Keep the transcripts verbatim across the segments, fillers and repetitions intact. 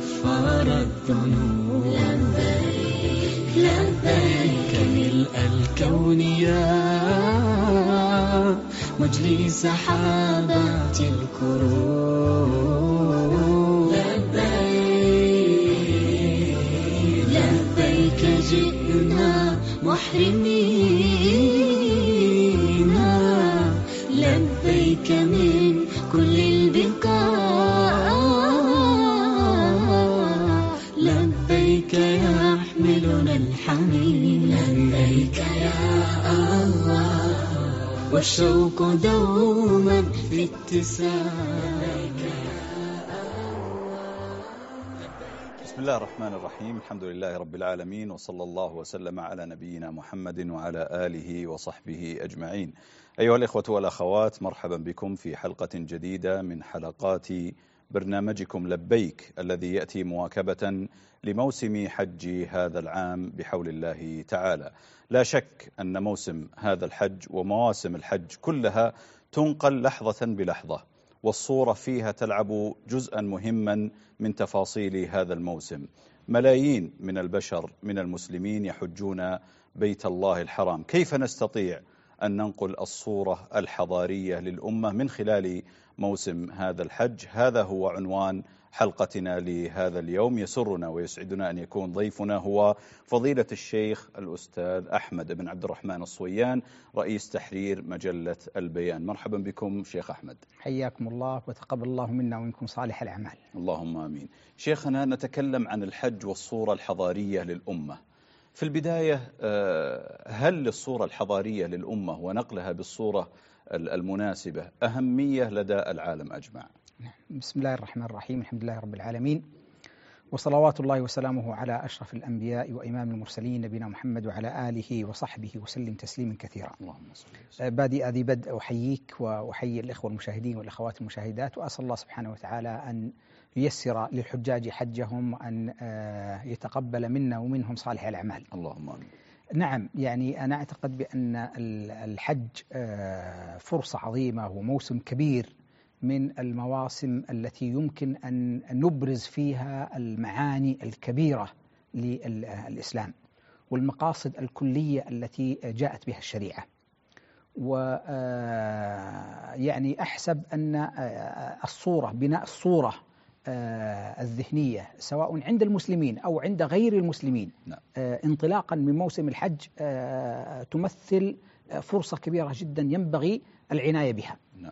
غفار الذنوب. لبيك لبيك ملء الكون يا مجري سحابات الكروب. لبيك لبيك جئنا محرمين، لبيك من كل البقاع، لبيك يحملنا الحنين. لبيك يا الله والشوق دوما في اتساع. بسم الله الرحمن الرحيم. الحمد لله رب العالمين، وصلى الله وسلم على نبينا محمد وعلى آله وصحبه أجمعين. أيها الإخوة والأخوات، مرحبا بكم في حلقة جديدة من حلقات برنامجكم لبيك، الذي يأتي مواكبة لموسم حج هذا العام بحول الله تعالى. لا شك أن موسم هذا الحج ومواسم الحج كلها تنقل لحظة بلحظة، والصورة فيها تلعب جزءا مهما من تفاصيل هذا الموسم. ملايين من البشر من المسلمين يحجون بيت الله الحرام. كيف نستطيع أن ننقل الصورة الحضارية للأمة من خلال موسم هذا الحج؟ هذا هو عنوان حلقتنا لهذا اليوم. يسرنا ويسعدنا أن يكون ضيفنا هو فضيلة الشيخ الأستاذ أحمد بن عبد الرحمن الصويان، رئيس تحرير مجلة البيان. مرحبا بكم شيخ أحمد. حياكم الله وتقبل الله منا ومنكم صالح الأعمال. اللهم آمين. شيخنا، نتكلم عن الحج والصورة الحضارية للأمة. في البداية، هل للصورة الحضارية للأمة ونقلها بالصورة المناسبة أهمية لدى العالم أجمع؟ بسم الله الرحمن الرحيم. الحمد لله رب العالمين، وصلوات الله وسلامه على أشرف الأنبياء وإمام المرسلين نبينا محمد وعلى آله وصحبه وسلم تسليما كثيرا. اللهم صل وسلم. بادئ ذي بدء أحييك وأحيي الإخوة المشاهدين والأخوات المشاهدات، وأسأل الله سبحانه وتعالى أن ييسر للحجاج حجهم وأن يتقبل منا ومنهم صالح الأعمال. اللهم آمين. نعم، يعني أنا أعتقد بأن الحج فرصة عظيمة وموسم كبير من المواسم التي يمكن أن نبرز فيها المعاني الكبيرة للإسلام والمقاصد الكلية التي جاءت بها الشريعة. ويعني أحسب أن الصورة بناء الصورة الذهنية سواء عند المسلمين أو عند غير المسلمين نعم. انطلاقا من موسم الحج تمثل فرصة كبيرة جدا ينبغي العناية بها. نعم.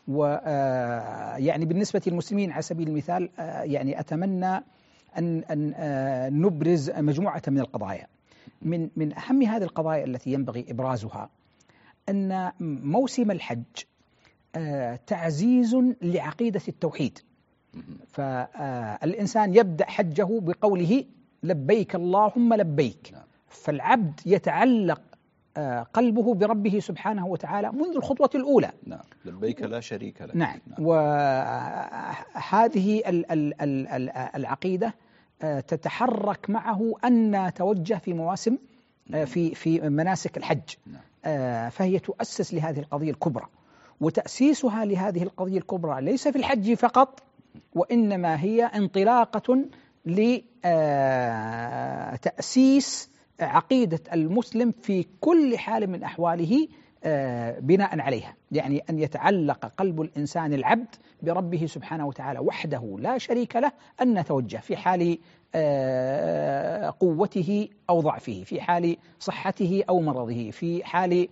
ويعني بالنسبة للمسلمين على سبيل المثال، يعني أتمنى أن أن نبرز مجموعة من القضايا. من من أهم هذه القضايا التي ينبغي إبرازها أن موسم الحج تعزيز لعقيدة التوحيد. فالإنسان يبدأ حجه بقوله لبيك اللهم لبيك. فالعبد يتعلق قلبه بربه سبحانه وتعالى منذ الخطوة الأولى. نعم. لبيك لا شريك لك. نعم. نعم. وهذه العقيدة تتحرك معه أن نتوجه في مواسم في في مناسك الحج. نعم. فهي تؤسس لهذه القضية الكبرى، وتأسيسها لهذه القضية الكبرى ليس في الحج فقط، وإنما هي انطلاقة لتأسيس عقيدة المسلم في كل حال من أحواله بناء عليها. يعني أن يتعلق قلب الإنسان العبد بربه سبحانه وتعالى وحده لا شريك له، أن نتوجه في حال قوته أو ضعفه، في حال صحته أو مرضه، في حال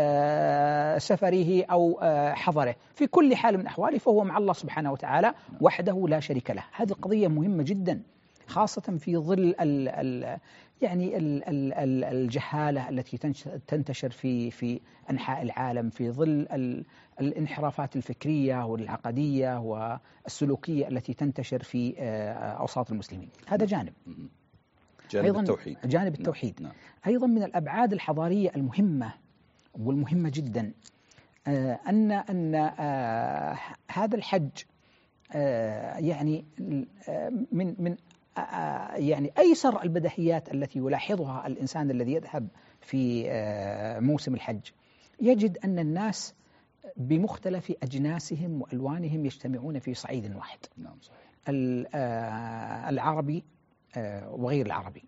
سفره أو حضره، في كل حال من أحواله فهو مع الله سبحانه وتعالى وحده لا شريك له. هذه القضية مهمة جدا، خاصة في ظل ال ال يعني ال ال الجهالة التي تنتشر في في أنحاء العالم، في ظل ال الانحرافات الفكرية والعقدية والسلوكية التي تنتشر في أوساط المسلمين. هذا جانب. جانب أيضا التوحيد. جانب التوحيد. نعم. أيضا من الأبعاد الحضارية المهمة والمهمة جدا أن أن هذا الحج يعني من من يعني أيسر البديهيات التي يلاحظها الإنسان الذي يذهب في موسم الحج، يجد أن الناس بمختلف أجناسهم وألوانهم يجتمعون في صعيد واحد. نعم صحيح. العربي وغير العربي،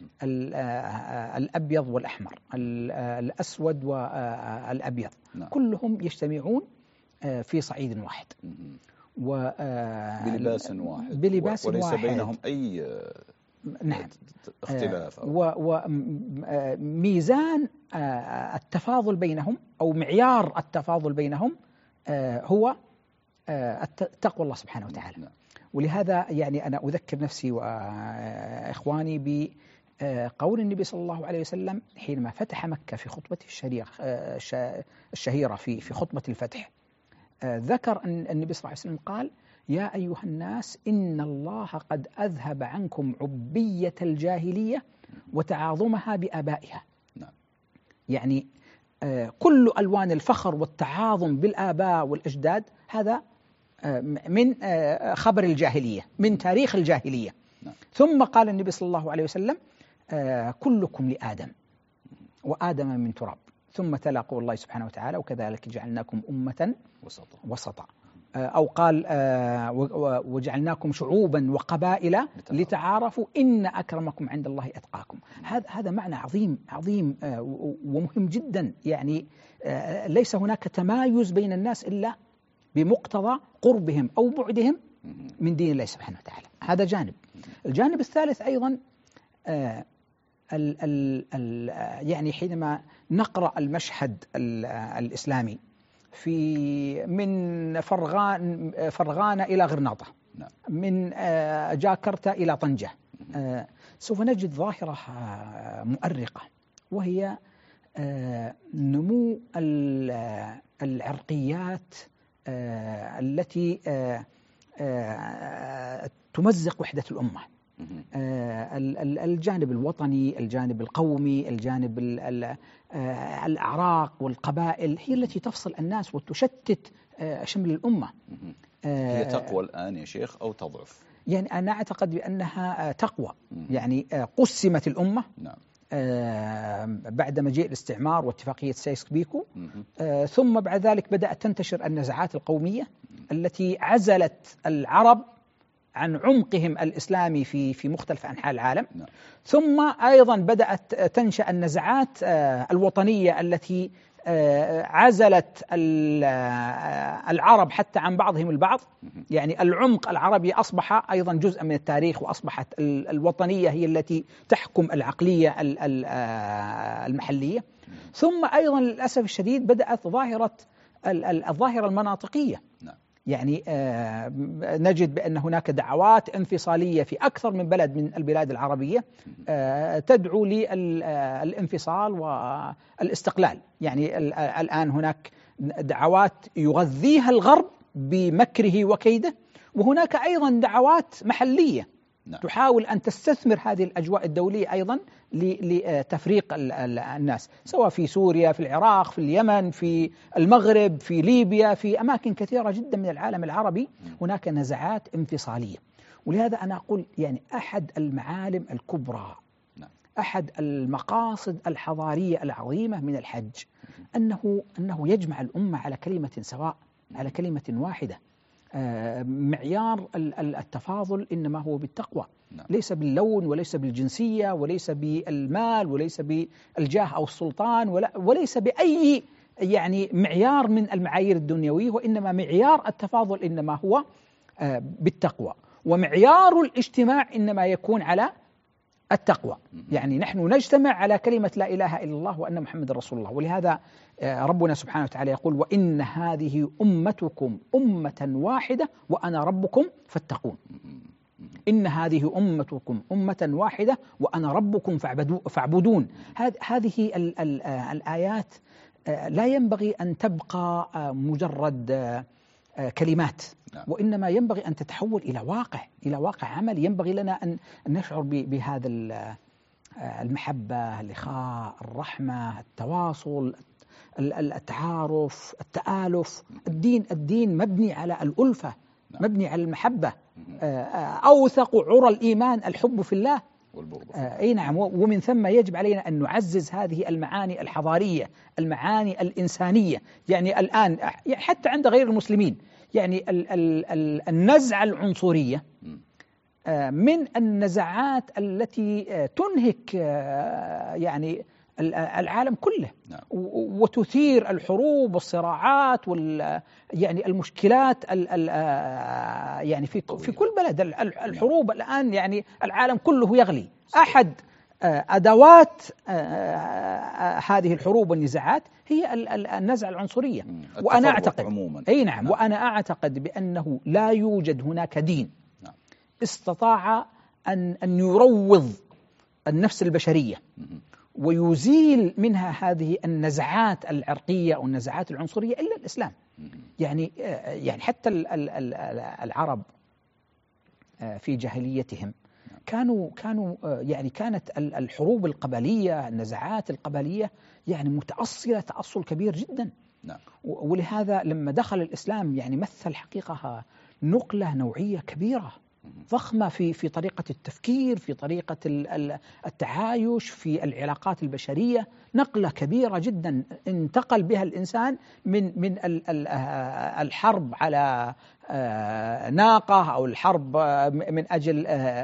الأبيض والأحمر، الأسود والأبيض، كلهم يجتمعون في صعيد واحد بلباس واحد بلباس وليس واحد بينهم أي نعم اختلاف. وميزان التفاضل بينهم أو معيار التفاضل بينهم هو تقوى الله سبحانه وتعالى. ولهذا يعني أنا أذكر نفسي وإخواني بقول النبي صلى الله عليه وسلم حينما فتح مكة في خطبته الشهيرة في في خطبة الفتح، ذكر أن النبي صلى الله عليه وسلم قال: يا أيها الناس إن الله قد أذهب عنكم عبية الجاهلية وتعاظمها بآبائها. نعم. يعني كل ألوان الفخر والتعاظم بالآباء والأجداد هذا من خبر الجاهلية، من تاريخ الجاهلية. نعم. ثم قال النبي صلى الله عليه وسلم: كلكم لآدم وآدم من تراب. ثم تلا قول الله سبحانه وتعالى: وكذلك جعلناكم أمة وسطا وسطا. أو قال: وجعلناكم شعوبا وقبائل لتعارفوا إن أكرمكم عند الله أتقاكم. هذا هذا معنى عظيم عظيم ومهم جدا. يعني ليس هناك تمايز بين الناس إلا بمقتضى قربهم أو بعدهم من دين الله سبحانه وتعالى. هذا جانب. الجانب الثالث أيضا ال ال ال يعني حينما نقرأ المشهد الإسلامي في من فرغان فرغانة إلى غرناطة، من جاكرتا إلى طنجة، سوف نجد ظاهرة مؤرقة، وهي نمو العرقيات التي تمزق وحدة الأمة. الجانب الوطني، الجانب القومي، الجانب الأعراق والقبائل هي التي تفصل الناس وتشتت شمل الأمة. هي تقوى الآن يا شيخ أو تضعف؟ يعني أنا أعتقد بأنها تقوى. يعني قسمت الأمة. نعم. بعد مجيء الاستعمار واتفاقية سايكس-بيكو، ثم بعد ذلك بدأت تنتشر النزعات القومية التي عزلت العرب عن عمقهم الإسلامي في في مختلف أنحاء العالم. نعم. ثم أيضا بدأت تنشأ النزعات الوطنية التي عزلت العرب حتى عن بعضهم البعض. يعني العمق العربي أصبح أيضا جزء من التاريخ، وأصبحت الوطنية هي التي تحكم العقلية المحلية. ثم أيضا للأسف الشديد بدأت ظاهرة الظاهرة المناطقية. نعم. يعني آه نجد بأن هناك دعوات انفصالية في أكثر من بلد من البلاد العربية آه تدعو للانفصال والاستقلال. يعني الآن هناك دعوات يغذيها الغرب بمكره وكيده، وهناك أيضا دعوات محلية نعم. تحاول أن تستثمر هذه الأجواء الدولية أيضا لتفريق الناس، سواء في سوريا، في العراق، في اليمن، في المغرب، في ليبيا، في أماكن كثيرة جدا من العالم العربي هناك نزعات انفصالية. ولهذا أنا أقول يعني أحد المعالم الكبرى، أحد المقاصد الحضارية العظيمة من الحج أنه أنه يجمع الأمة على كلمة سواء، على كلمة واحدة. معيار التفاضل إنما هو بالتقوى، ليس باللون وليس بالجنسية وليس بالمال وليس بالجاه أو السلطان وليس بأي يعني معيار من المعايير الدنيوية، وإنما معيار التفاضل إنما هو بالتقوى، ومعيار الاجتماع إنما يكون على التقوى. يعني نحن نجتمع على كلمة لا إله إلا الله وأن محمد رسول الله. ولهذا ربنا سبحانه وتعالى يقول: وإن هذه أمتكم أمة واحدة وأنا ربكم فاتقون. إن هذه أمتكم أمة واحدة وأنا ربكم فاعبدون. هذه الآيات لا ينبغي أن تبقى مجرد كلمات، وإنما ينبغي أن تتحول إلى واقع، إلى واقع عمل. ينبغي لنا أن نشعر بهذا المحبة، الإخاء، الرحمة، التواصل، التعارف، التآلف. الدين الدين مبني على الألفة، مبني على المحبة. أوثق عرى الإيمان الحب في الله. أي نعم. ومن ثم يجب علينا أن نعزز هذه المعاني الحضارية، المعاني الإنسانية. يعني الآن حتى عند غير المسلمين، يعني ال ال ال النزعة العنصرية من النزعات التي تنهك يعني العالم كله، نعم. وتثير الحروب والصراعات وال يعني المشكلات ال ال يعني في في كل بلد. الحروب الآن يعني العالم كله يغلي. أحد أدوات هذه الحروب والنزاعات هي النزعة العنصرية. وأنا أعتقد عموما. أي نعم. نعم. وأنا أعتقد بأنه لا يوجد هناك دين نعم. استطاع أن أن يروض النفس البشرية ويزيل منها هذه النزعات العرقية أو النزعات العنصرية إلا الإسلام. يعني يعني حتى العرب في جاهليتهم كانوا كانوا يعني كانت الحروب القبلية، النزعات القبلية يعني متأصلة تأصل كبير جدا. نعم. ولهذا لما دخل الإسلام يعني مثل حقيقة نقلة نوعية كبيرة ضخمة في في طريقة التفكير، في طريقة التعايش، في العلاقات البشرية، نقلة كبيرة جدا انتقل بها الإنسان من من الحرب على ناقة أو الحرب من أجل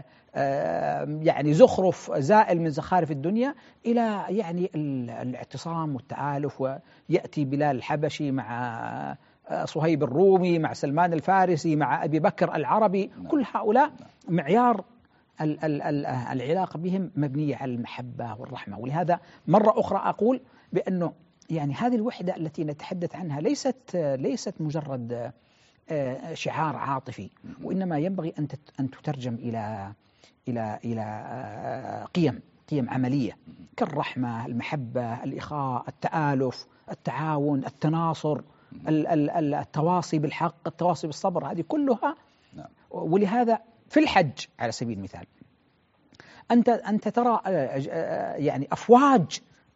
يعني زخرف زائل من زخارف الدنيا إلى يعني الاعتصام والتآلف. ويأتي بلال الحبشي مع صهيب الرومي مع سلمان الفارسي مع أبي بكر العربي. نعم. كل هؤلاء معيار ال ال ال العلاقة بهم مبنية على المحبة والرحمة. ولهذا مرة أخرى أقول بأنه يعني هذه الوحدة التي نتحدث عنها ليست ليست مجرد شعار عاطفي، وإنما ينبغي أن أن تترجم إلى إلى إلى قيم قيم عملية كالرحمة، المحبة، الإخاء، التآلف، التعاون، التناصر، التواصي بالحق، التواصي بالصبر. هذه كلها. نعم. ولهذا في الحج على سبيل المثال أنت أنت ترى يعني أفواج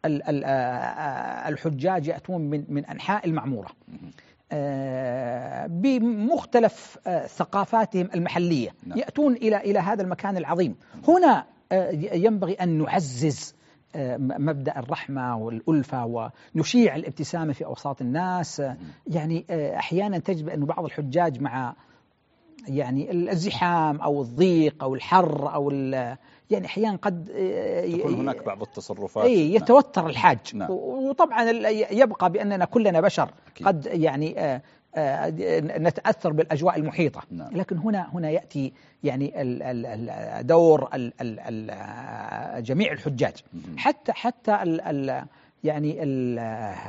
الحجاج يأتون من من أنحاء المعمورة بمختلف ثقافاتهم المحلية. نعم. يأتون إلى إلى هذا المكان العظيم. هنا ينبغي أن نعزز مبدأ الرحمة والألفة ونشيع الابتسامة في أوساط الناس. يعني أحيانا تجد أن بعض الحجاج مع يعني الزحام أو الضيق أو الحر أو يعني أحيانا قد تكون هناك بعض التصرفات أي يتوتر. نعم. الحاج. نعم. وطبعا يبقى بأننا كلنا بشر. أكيد. قد يعني نتأثر بالأجواء المحيطة. نعم. لكن هنا هنا يأتي يعني دور جميع الحجاج. حتى حتى ال ال يعني ال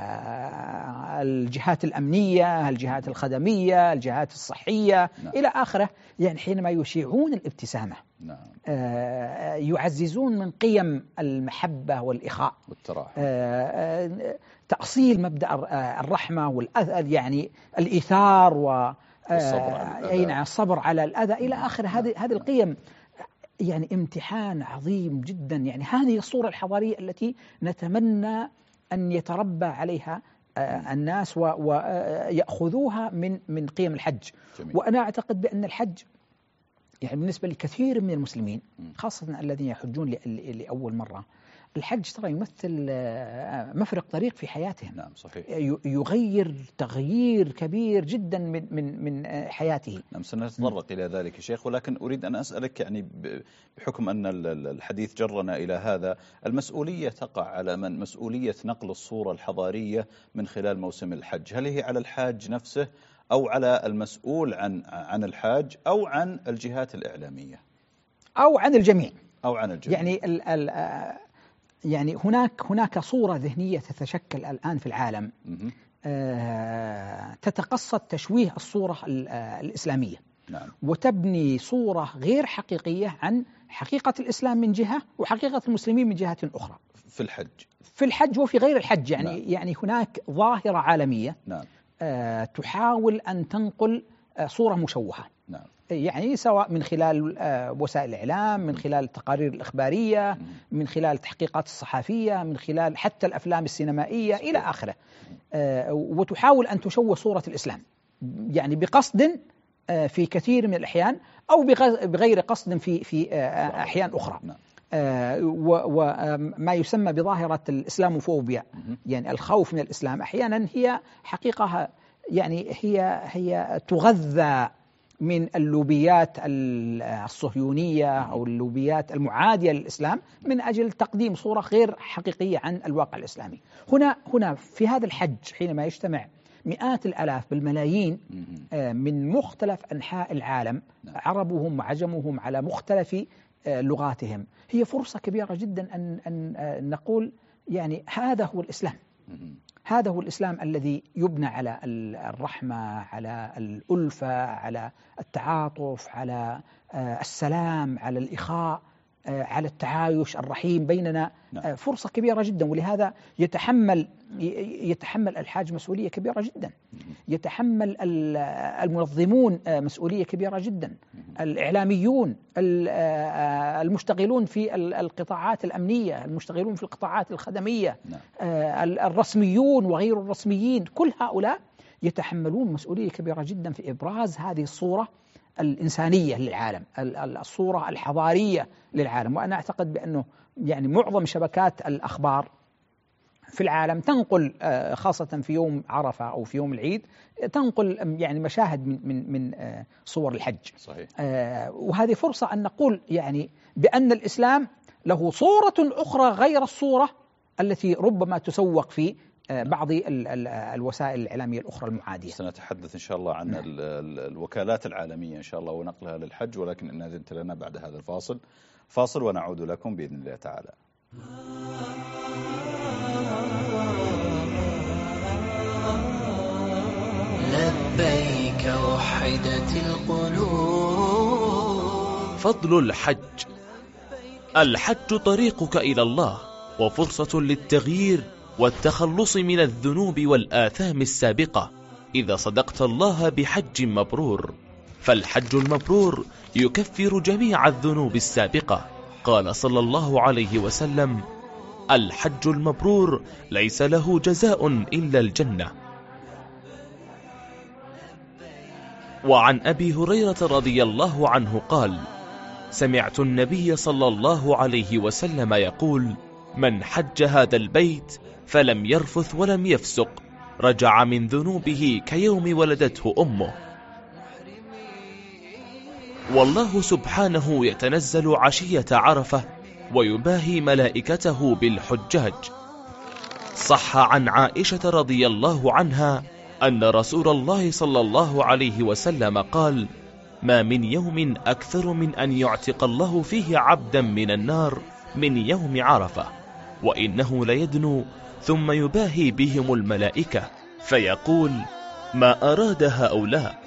الجهات الأمنية، الجهات الخدمية، الجهات الصحية. نعم. إلى آخره. يعني حينما يشيعون الابتسامة. نعم. يعززون من قيم المحبة والإخاء والتراحم، تأصيل مبدأ الرحمة والأذى يعني الإيثار والصبر الصبر على الأذى إلى آخره. هذه هذه القيم يعني امتحان عظيم جدا. يعني هذه الصورة الحضارية التي نتمنى أن يتربى عليها الناس ويأخذوها من من قيم الحج. جميل. وأنا أعتقد بأن الحج يعني بالنسبة لكثير من المسلمين خاصة الذين يحجون لأول مرة، الحج ترى يمثل مفرق طريق في حياتهم. نعم صحيح. يغير تغيير كبير جدا من من من حياته. نعم سنتطرق إلى ذلك يا شيخ، ولكن أريد أن أسألك يعني بحكم أن الحديث جرنا إلى هذا، المسؤولية تقع على من؟ مسؤولية نقل الصورة الحضارية من خلال موسم الحج، هل هي على الحاج نفسه أو على المسؤول عن عن الحاج أو عن الجهات الإعلامية أو عن الجميع أو عن الجميع؟ يعني ال ال يعني هناك هناك صورة ذهنية تتشكل الآن في العالم آه تتقصد تشويه الصورة الإسلامية. نعم. وتبني صورة غير حقيقية عن حقيقة الإسلام من جهة وحقيقة المسلمين من جهة أخرى في الحج في الحج وفي غير الحج. يعني نعم. يعني هناك ظاهرة عالمية. نعم. آه تحاول أن تنقل آه صورة مشوهة. نعم. يعني سواء من خلال وسائل الإعلام، من خلال التقارير الإخبارية، من خلال التحقيقات الصحفية، من خلال حتى الأفلام السينمائية إلى آخره. وتحاول أن تشوه صورة الإسلام يعني بقصد في كثير من الأحيان أو بغير قصد في في أحيان أخرى. وما يسمى بظاهرة الإسلاموفوبيا يعني الخوف من الإسلام أحيانا هي حقيقة يعني هي هي تغذى من اللوبيات الصهيونية أو اللوبيات المعادية للإسلام من أجل تقديم صورة غير حقيقية عن الواقع الإسلامي. هنا هنا في هذا الحج حينما يجتمع مئات الآلاف بالملايين من مختلف أنحاء العالم، عربهم وعجمهم على مختلف لغاتهم، هي فرصة كبيرة جدا أن أن نقول يعني هذا هو الإسلام. هذا هو الإسلام الذي يبنى على الرحمة، على الألفة، على التعاطف، على السلام، على الإخاء، على التعايش الرحيم بيننا. فرصة كبيرة جدا، ولهذا يتحمل يتحمل الحاج مسؤولية كبيرة جدا، يتحمل المنظمون مسؤولية كبيرة جدا، الإعلاميون، المشتغلون في القطاعات الأمنية، المشتغلون في القطاعات الخدمية، الرسميون وغير الرسميين، كل هؤلاء يتحملون مسؤولية كبيرة جدا في إبراز هذه الصورة الإنسانية للعالم، الصورة الحضارية للعالم. وأنا أعتقد بأنه يعني معظم شبكات الأخبار في العالم تنقل خاصة في يوم عرفة أو في يوم العيد تنقل يعني مشاهد من من من صور الحج. صحيح. وهذه فرصة أن نقول يعني بأن الإسلام له صورة أخرى غير الصورة التي ربما تسوق في بعض الوسائل الإعلامية الأخرى المعادية. سنتحدث إن شاء الله عن نعم. الوكالات العالمية إن شاء الله ونقلها للحج، ولكن إن أذنت لنا بعد هذا الفاصل فاصل ونعود لكم بإذن الله تعالى. لبيك وحدت القلوب. فضل الحج. الحج طريقك إلى الله وفرصة للتغيير والتخلص من الذنوب والآثام السابقة إذا صدقت الله بحج مبرور، فالحج المبرور يكفر جميع الذنوب السابقة. قال صلى الله عليه وسلم: الحج المبرور ليس له جزاء إلا الجنة. وعن أبي هريرة رضي الله عنه قال: سمعت النبي صلى الله عليه وسلم يقول: من حج هذا البيت فلم يرفث ولم يفسق رجع من ذنوبه كيوم ولدته أمه. والله سبحانه يتنزل عشية عرفة ويباهي ملائكته بالحجاج. صح عن عائشة رضي الله عنها أن رسول الله صلى الله عليه وسلم قال: ما من يوم أكثر من أن يعتق الله فيه عبدا من النار من يوم عرفة، وإنه ليدنو ثم يباهي بهم الملائكة فيقول: ما أراد هؤلاء.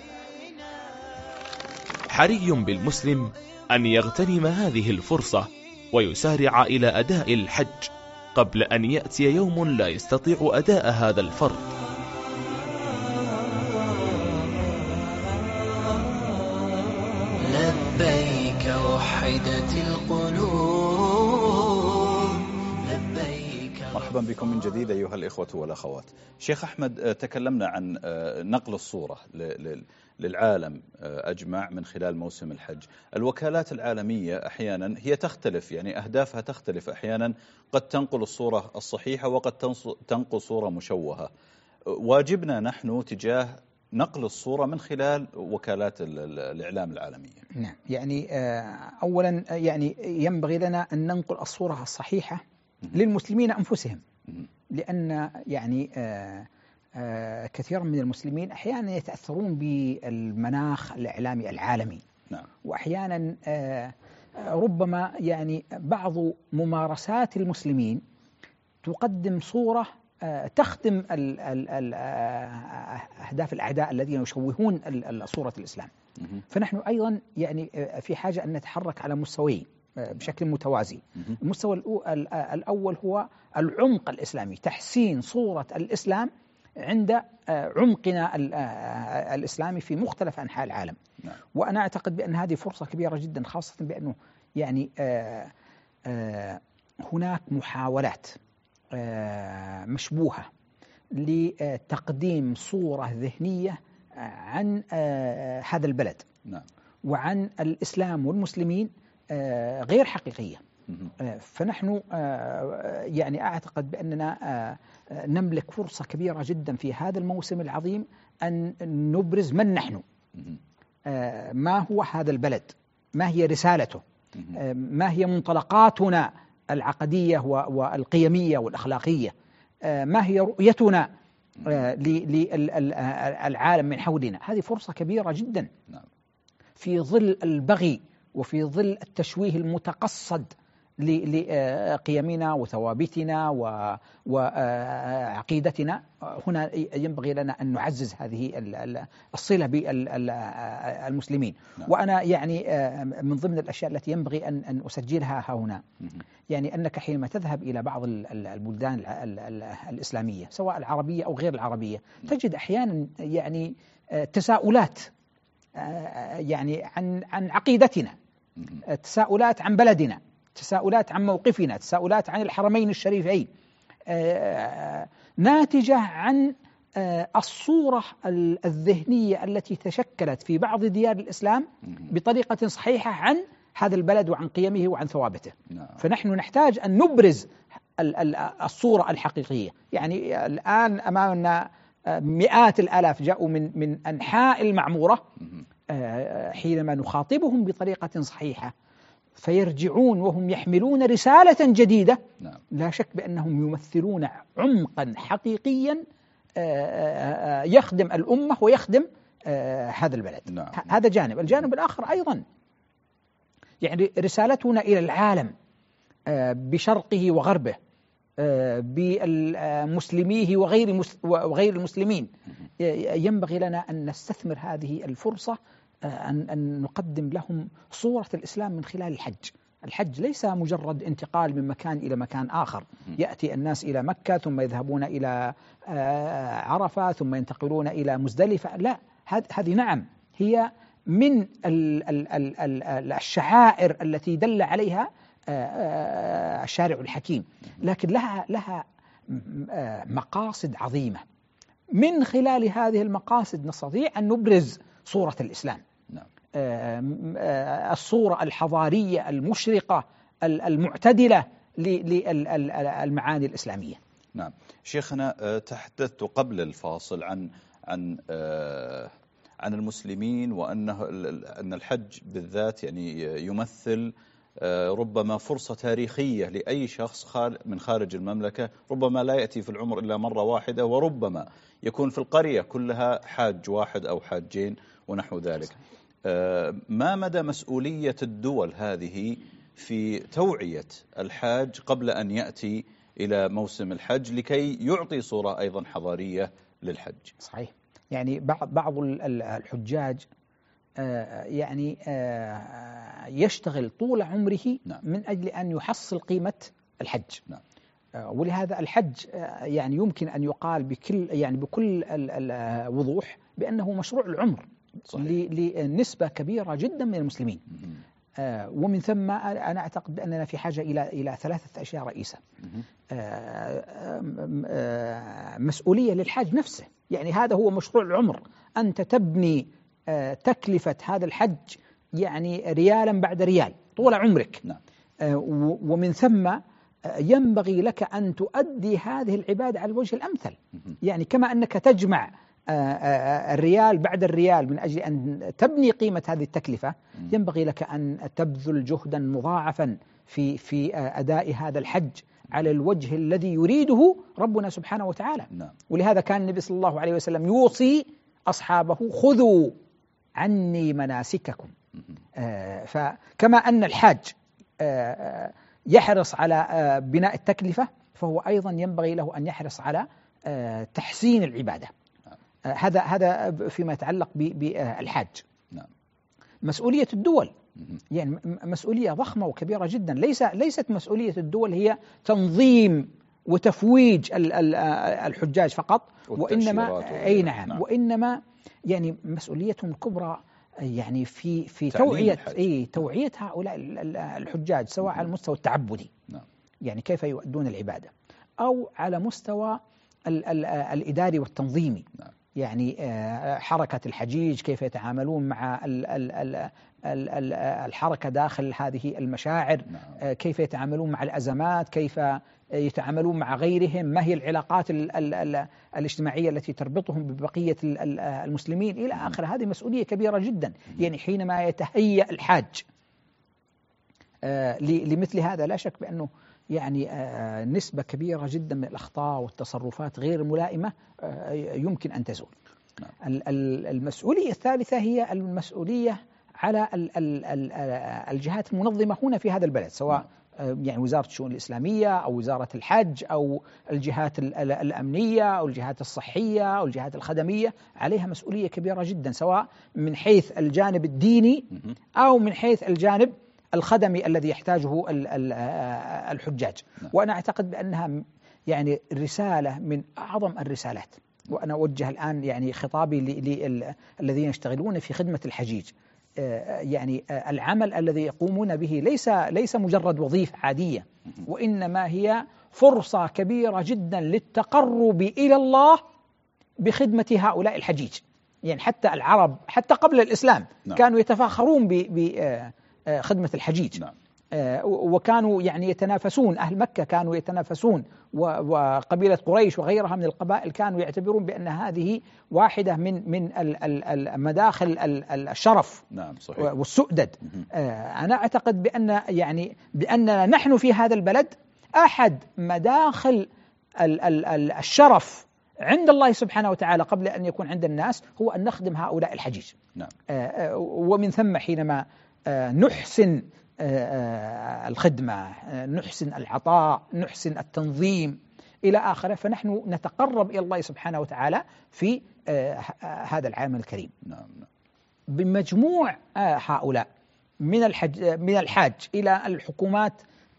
حري بالمسلم أن يغتنم هذه الفرصة ويسارع إلى أداء الحج قبل أن يأتي يوم لا يستطيع أداء هذا الفرض. لبيك وحدت القلوب. لبيك. مرحبا بكم من جديد أيها الإخوة والأخوات. شيخ أحمد، تكلمنا عن نقل الصورة للعالم أجمع من خلال موسم الحج. الوكالات العالمية أحيانا هي تختلف، يعني أهدافها تختلف، أحيانا قد تنقل الصورة الصحيحة وقد تنقل صورة مشوهة. واجبنا نحن تجاه نقل الصورة من خلال وكالات الإعلام العالمية. نعم، يعني أولا يعني ينبغي لنا أن ننقل الصورة الصحيحة للمسلمين أنفسهم، لأن يعني كثير من المسلمين أحيانا يتأثرون بالمناخ الإعلامي العالمي. نعم. وأحيانا ربما يعني بعض ممارسات المسلمين تقدم صورة تخدم أهداف الأعداء الذين يشوهون صورة الإسلام. فنحن أيضا يعني في حاجة أن نتحرك على مستويين بشكل متوازي. المستوى الأول هو العمق الإسلامي، تحسين صورة الإسلام عند عمقنا الإسلامي في مختلف أنحاء العالم. وأنا أعتقد بأن هذه فرصة كبيرة جدا، خاصة بأنه يعني هناك محاولات مشبوهة لتقديم صورة ذهنية عن هذا البلد. نعم. وعن الإسلام والمسلمين غير حقيقية. فنحن يعني أعتقد بأننا نملك فرصة كبيرة جدا في هذا الموسم العظيم أن نبرز من نحن، ما هو هذا البلد، ما هي رسالته، ما هي منطلقاتنا العقدية والقيمية والأخلاقية، ما هي رؤيتنا للعالم من حولنا. هذه فرصة كبيرة جدا في ظل البغي وفي ظل التشويه المتقصد لقيمنا وثوابتنا وعقيدتنا. هنا ينبغي لنا أن نعزز هذه الصلة بالمسلمين. وأنا يعني من ضمن الأشياء التي ينبغي أن أسجلها هنا، يعني أنك حينما تذهب إلى بعض البلدان الإسلامية سواء العربية أو غير العربية، تجد أحيانا يعني تساؤلات يعني عن عن عقيدتنا، تساؤلات عن بلدنا، تساؤلات عن موقفنا، تساؤلات عن الحرمين الشريفين، ناتجة عن الصورة الذهنية التي تشكلت في بعض ديار الإسلام بطريقة صحيحة عن هذا البلد وعن قيمه وعن ثوابته. فنحن نحتاج أن نبرز الصورة الحقيقية. يعني الآن أمامنا مئات الآلاف جاءوا من من أنحاء المعمورة، حينما نخاطبهم بطريقة صحيحة فيرجعون وهم يحملون رسالة جديدة، لا شك بأنهم يمثلون عمقا حقيقيا يخدم الأمة ويخدم هذا البلد. هذا جانب. الجانب الآخر أيضا يعني رسالتنا إلى العالم بشرقه وغربه، بمسلميه وغير وغير المسلمين، ينبغي لنا أن نستثمر هذه الفرصة أن أن نقدم لهم صورة الإسلام من خلال الحج. الحج ليس مجرد انتقال من مكان إلى مكان آخر، يأتي الناس إلى مكة ثم يذهبون إلى عرفة ثم ينتقلون إلى مزدلفة. لا، هذه نعم هي من الشعائر التي دل عليها الشارع الحكيم، لكن لها لها مقاصد عظيمة. من خلال هذه المقاصد نستطيع أن نبرز صورة الإسلام، الصورة الحضارية المشرقة المعتدلة للمعاني الإسلامية. نعم شيخنا، تحدثت قبل الفاصل عن عن عن المسلمين، وأنه أن الحج بالذات يعني يمثل ربما فرصة تاريخية لأي شخص من خارج المملكة، ربما لا يأتي في العمر إلا مرة واحدة، وربما يكون في القرية كلها حاج واحد أو حاجين ونحو ذلك. ما مدى مسؤولية الدول هذه في توعية الحاج قبل أن يأتي إلى موسم الحج لكي يعطي صورة أيضا حضارية للحج؟ صحيح. يعني بعض بعض الحجاج يعني يشتغل طول عمره نعم. من أجل أن يحصل قيمة الحج نعم. ولهذا الحج يعني يمكن أن يقال بكل يعني بكل الوضوح بأنه مشروع العمر لنسبة كبيرة جدا من المسلمين. ومن ثم أنا أعتقد أننا في حاجة إلى إلى ثلاثة أشياء رئيسة. مسؤولية للحاج نفسه، يعني هذا هو مشروع العمر، أنت تبني تكلفة هذا الحج يعني ريالا بعد ريال طول عمرك. نعم. ومن ثم ينبغي لك أن تؤدي هذه العبادة على الوجه الأمثل، يعني كما أنك تجمع الريال بعد الريال من أجل أن تبني قيمة هذه التكلفة، ينبغي لك أن تبذل جهدا مضاعفا في في أداء هذا الحج على الوجه الذي يريده ربنا سبحانه وتعالى. نعم. ولهذا كان النبي صلى الله عليه وسلم يوصي أصحابه: خذوا عني مناسككم. آه فكما أن الحاج آه يحرص على آه بناء التكلفة، فهو أيضا ينبغي له أن يحرص على آه تحسين العبادة. آه هذا هذا فيما يتعلق بالحاج. نعم. مسؤولية الدول يعني مسؤولية ضخمة وكبيرة جدا. ليس ليست مسؤولية الدول هي تنظيم وتفويج الحجاج فقط، وإنما أي نعم. نعم وإنما يعني مسؤوليتهم الكبرى يعني في في توعية أي توعية هؤلاء الحجاج، سواء على المستوى التعبدي نعم. يعني كيف يؤدون العبادة، أو على مستوى ال ال الإداري والتنظيمي نعم. يعني حركة الحجيج كيف يتعاملون مع ال ال ال الحركة داخل هذه المشاعر، كيف يتعاملون مع الأزمات، كيف يتعاملون مع غيرهم، ما هي العلاقات ال ال ال الاجتماعية التي تربطهم ببقية المسلمين إلى آخر. هذه مسؤولية كبيرة جدا. يعني حينما يتهيأ الحاج لمثل هذا لا شك بأنه يعني نسبة كبيرة جدا من الأخطاء والتصرفات غير الملائمة يمكن أن تزول. المسؤولية الثالثة هي المسؤولية على الجهات المنظمة هنا في هذا البلد، سواء يعني وزارة الشؤون الإسلامية أو وزارة الحج أو الجهات الأمنية أو الجهات الصحية أو الجهات الخدمية. عليها مسؤولية كبيرة جدا، سواء من حيث الجانب الديني أو من حيث الجانب الخدمي الذي يحتاجه الحجاج. وأنا أعتقد بأنها يعني رسالة من أعظم الرسالات. وأنا أوجه الآن يعني خطابي للذين يشتغلون في خدمة الحجيج، يعني العمل الذي يقومون به ليس ليس مجرد وظيفة عادية، وإنما هي فرصة كبيرة جدا للتقرب إلى الله بخدمة هؤلاء الحجيج. يعني حتى العرب حتى قبل الإسلام نعم. كانوا يتفاخرون بخدمة الحجيج نعم. وكانوا يعني يتنافسون، أهل مكة كانوا يتنافسون، وقبيلة قريش وغيرها من القبائل كانوا يعتبرون بأن هذه واحدة من من مداخل الشرف نعم صحيح. والسؤدد. أنا أعتقد بأن يعني بأننا نحن في هذا البلد أحد مداخل الشرف عند الله سبحانه وتعالى قبل أن يكون عند الناس، هو أن نخدم هؤلاء الحجيج نعم. ومن ثم حينما نحسن الخدمة، نحسن العطاء، نحسن التنظيم إلى آخره، فنحن نتقرب إلى الله سبحانه وتعالى في هذا العام الكريم. بمجموع هؤلاء من الحج من الحاج إلى الحكومات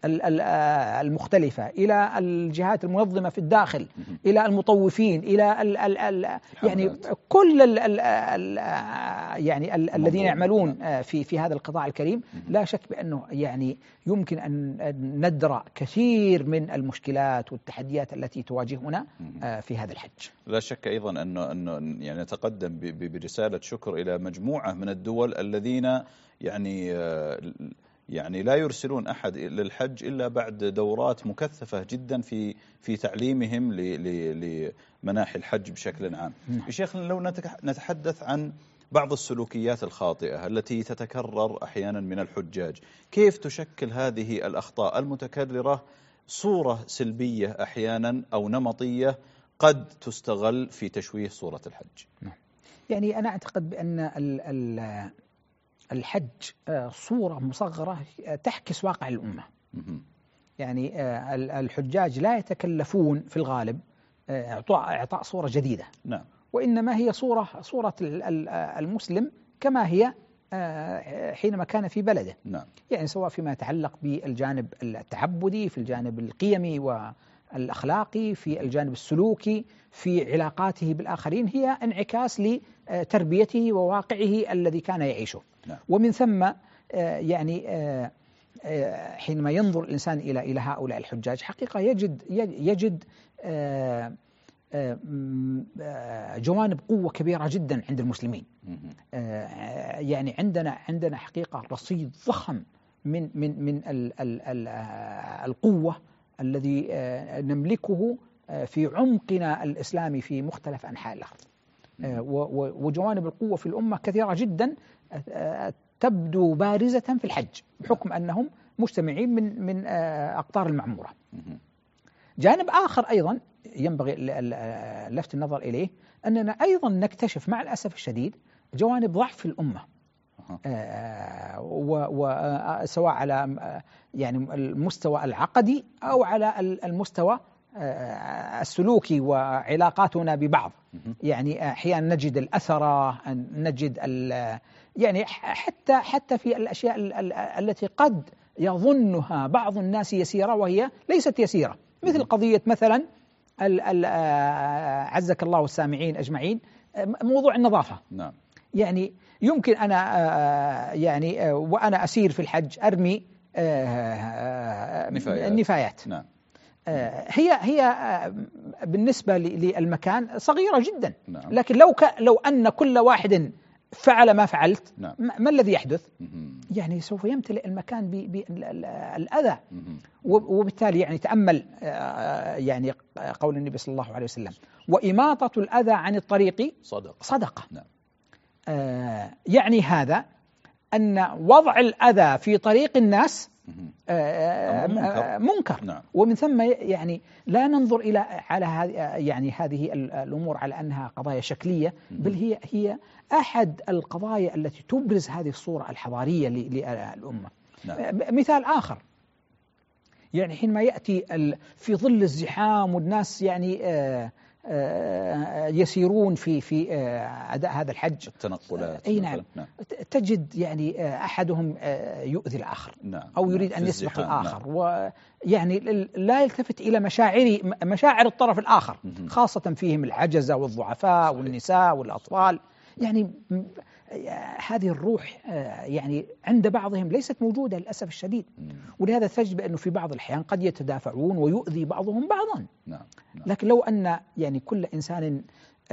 المختلفة، إلى الجهات المنظمة في الداخل، إلى المطوفين، إلى ال ال ال يعني كل ال ال ال يعني ال الذين يعملون في في هذا القطاع الكريم. لا شك بأنه يعني يمكن أن ندرأ كثير من المشكلات والتحديات التي تواجهنا في هذا الحج. لا شك أيضا أنه أنه يعني نتقدم برسالة شكر إلى مجموعة من الدول الذين يعني يعني لا يرسلون أحد للحج إلا بعد دورات مكثفة جدا في في تعليمهم لمناحي الحج بشكل عام. شيخنا لو نتحدث عن بعض السلوكيات الخاطئة التي تتكرر أحيانا من الحجاج، كيف تشكل هذه الأخطاء المتكررة صورة سلبية أحيانا أو نمطية قد تستغل في تشويه صورة الحج؟ يعني أنا أعتقد بأن ال ال الحج صورة مصغرة تحكس واقع الأمة. يعني الحجاج لا يتكلفون في الغالب إعطاء صورة جديدة نعم. وإنما هي صورة صورة المسلم كما هي حينما كان في بلده نعم. يعني سواء فيما يتعلق بالجانب التعبدي، في الجانب القيمي والأخلاقي، في الجانب السلوكي، في علاقاته بالآخرين، هي انعكاس لتربيته وواقعه الذي كان يعيشه نعم. ومن ثم يعني حينما ينظر الإنسان إلى إلى هؤلاء الحجاج حقيقة يجد يجد جوانب قوة كبيرة جدا عند المسلمين. يعني عندنا عندنا حقيقة رصيد ضخم من من من ال ال ال القوة الذي نملكه في عمقنا الإسلامي في مختلف أنحاء الأرض. وجوانب القوة في الأمة كثيرة جدا تبدو بارزة في الحج بحكم أنهم مجتمعين من من أقطار المعمورة. جانب آخر أيضا ينبغي لفت النظر إليه أننا أيضا نكتشف مع الأسف الشديد جوانب ضعف في الأمة، وسواء على يعني المستوى العقدي أو على المستوى السلوكي وعلاقاتنا ببعض. يعني أحيانا نجد الأثرة، نجد يعني حتى حتى في الأشياء التي قد يظنها بعض الناس يسيرة وهي ليست يسيرة، مثل قضية مثلا عزك الله والسامعين أجمعين موضوع النظافة نعم. يعني يمكن أنا يعني وأنا أسير في الحج أرمي نفايات, النفايات. نعم. هي هي بالنسبة للمكان صغيرة جدا نعم. لكن لو لو أن كل واحد فعل ما فعلت نعم. ما الذي يحدث؟ مهم. يعني سوف يمتلئ المكان بالأذى، مهم. وبالتالي يعني تأمل يعني قول النبي صلى الله عليه وسلم: وإماطة الأذى عن الطريق صدق صدقة. نعم. آه يعني هذا أن وضع الأذى في طريق الناس مهم. آه منكر, منكر. نعم. ومن ثم يعني لا ننظر إلى على هذه يعني هذه الأمور على أنها قضايا شكلية، بل هي هي أحد القضايا التي تبرز هذه الصورة الحضارية للأمة. نعم. مثال آخر، يعني حينما يأتي في ظل الزحام والناس يعني آه يسيرون في في أداء هذا الحج، التنقلات، أي نعم. نعم. تجد يعني أحدهم يؤذي الآخر، نعم. أو يريد نعم. أن يسبق الآخر، نعم. ويعني لا يلتفت إلى مشاعر مشاعر الطرف الآخر، خاصة فيهم العجزة والضعفاء والنساء والأطفال. يعني هذه الروح يعني عند بعضهم ليست موجودة للأسف الشديد، ولهذا تجد بأنه في بعض الأحيان قد يتدافعون ويؤذي بعضهم بعضا. نعم. نعم. لكن لو أن يعني كل إنسان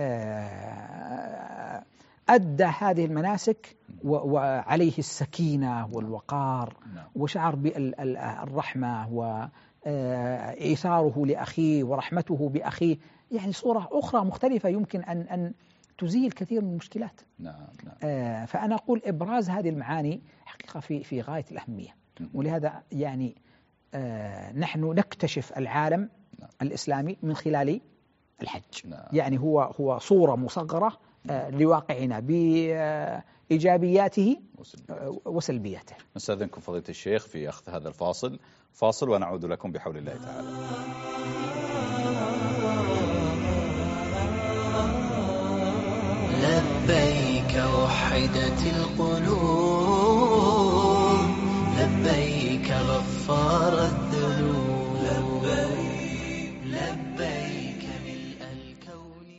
أدى هذه المناسك وعليه السكينة والوقار، وشعر بالرحمة وإيثاره لأخيه ورحمته بأخيه، يعني صورة أخرى مختلفة يمكن أن أن تزيل كثير من المشكلات. نعم. نعم. آه فأنا أقول إبراز هذه المعاني حقيقة في في غاية الأهمية، ولهذا يعني آه نحن نكتشف العالم نعم. الإسلامي من خلال الحج. نعم. يعني هو هو صورة مصغرة آه لواقعنا بإيجابياته آه وسلبياته. نستأذنكم فضيلة الشيخ في أخذ هذا الفاصل فاصل ونعود لكم بحول الله تعالى. لبيك وحدت القلوب، لبيك غفار الذنوب، لبيك لبيك ملء الكون.